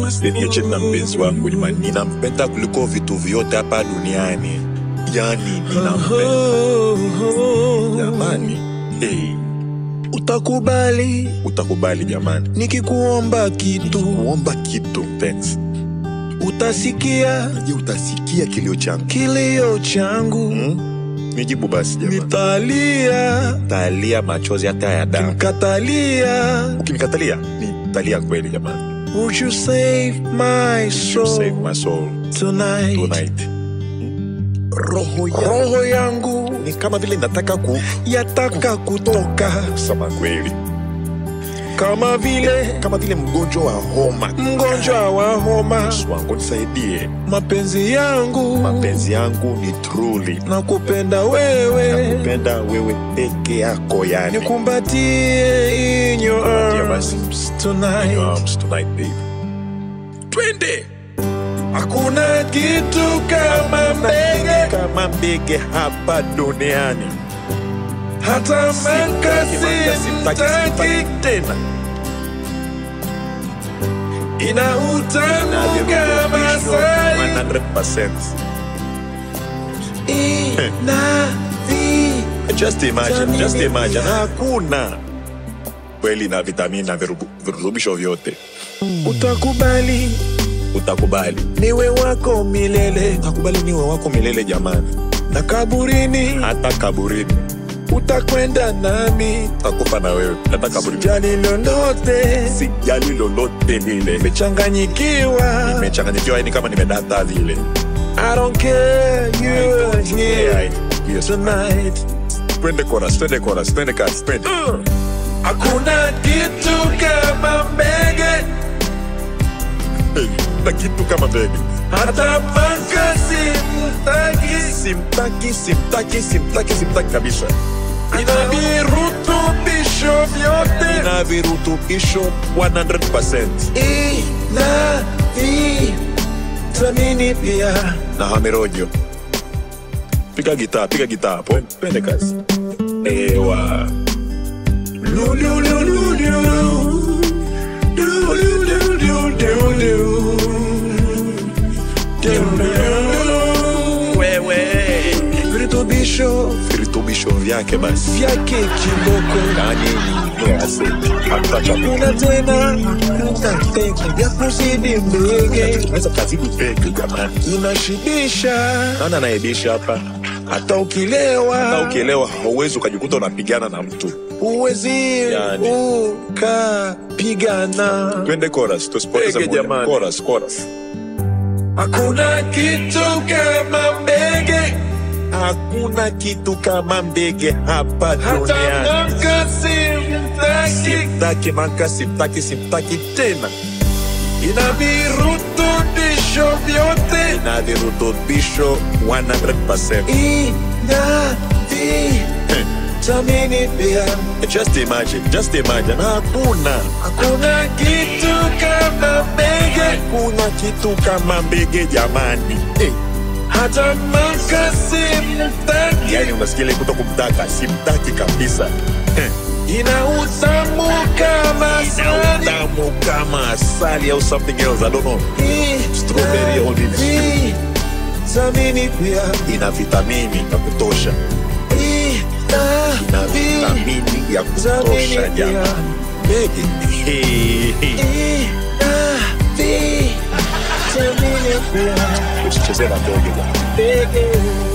Usiniache na mpenzi wangu jamani, ninampenda kuliko vitu vyote hapa duniani. Yani ninampenda jamani. Hey. Utakubali jamani nikikuomba kitu. Kuomba kitu mpenzi. Utasikia kilio changu. Nijibu basi jamani. Nitalia machozi hata ya damu. Ukinikatalia nitalia kweli jamani. Would you save my soul tonight? Roho yangu ni kama vile nataka kutoka. Kusema kweli. Kama vile mgonjwa wa homa. Wangu nisaidie. Mapenzi yangu ni truly. Nakupenda wewe peke yako yani. Nikumbatie in your arms tonight, baby. Twende. Hakuna kitu kama mbege hapa duniani. Hata makasi simtaki tena. Ina utamu kama asali 100%. Just imagine. Hakuna kweli na vitamini na virutubisho vyote. Utakubali niwe wako milele. Utakubali niwe wako milele jamani. Na kaburini, hata kaburini utakwenda nami. Takufa na wewe hata kaburini. Sijali lolote lile. Nimechanganyikiwa yani kama nimedata vile. I don't care, you are here tonight. Twende chorus. Hakuna kitu kama mbege. Na kitu kama mbege. Hata makasi simtaki kabisa. Ina virutubisho 100%. Ina vitamini pia. Na hamerojo. Piga gitaa hapo. Twende kazi. Ewa. Virutubisho vyake basi. Vyake kiboko. Nani hata chakula tena. Utateka vya kuzidi mbege. Unaweza kazidi peke jamani. Inashibisha. Nani anaibisha hapa? Hata ukilewa hauwezi ukajikuta unapigana na mtu. Huwezi yani. Ukapigana. Twende chorus. Tusipoteze jamani. Chorus. Hakuna kitu kama mbege hapa duniani. Hata simtaki tena. Ina virutubisho 100%. Ina vitamini pia. Just imagine. Hakuna kitu kama mbege jamani. Hata makasi simtaki. Yani unasikia ile kutoka kumtaka, simtaki kabisa. Ina utamu kama asali or something else, I don't know. Strawberry or vitamini pia. Ina vitamini ya kutosha. Ina vitamini ya kutosha jamani. Mbege. Usicheze na mbege.